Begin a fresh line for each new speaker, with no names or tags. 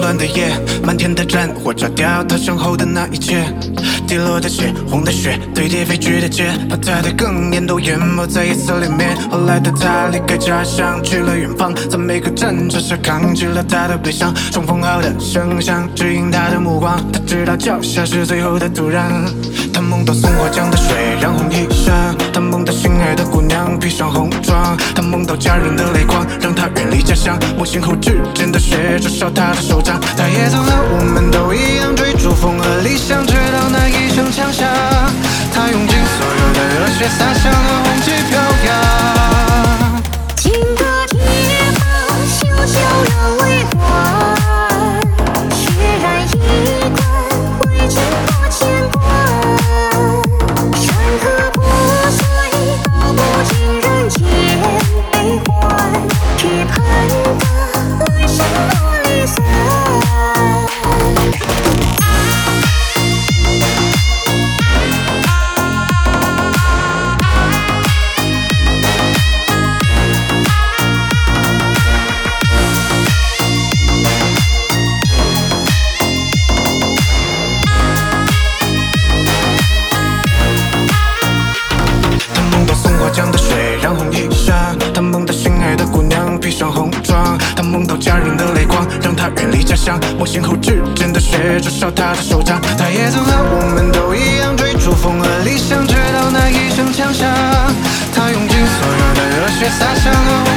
乱的夜，漫天的战火照掉他身后的那一切，滴落的血，红的血，堆叠废墟的街，把他的哽咽都淹没在夜色里面。后来的他离开家乡，去了远方，在每个战场上扛起了他的悲伤。冲锋号的声响指引他的目光，他知道脚下是最后的土壤。他梦到松花江的水染红衣裳，他梦到心爱的姑娘披上红妆，他梦到家人的泪光让他远离家乡。梦醒后指尖的血灼烧他的手掌，他也曾和我们都一样追逐风和理想，直到那一声枪响，他用尽所有的热血洒向了红旗飘扬。
金戈铁马，小小的为官，血染衣冠，为君破千关。山河破碎，道不尽人间悲欢，批判的来生落离散。
江的水染红衣裳，他梦到心爱的姑娘披上红妆，他梦到家人的泪光让他远离家乡。梦醒后指尖的血灼烧他的手掌，他也曾和我们都一样追逐风和理想，直到那一声枪响，他用尽所有的热血洒向了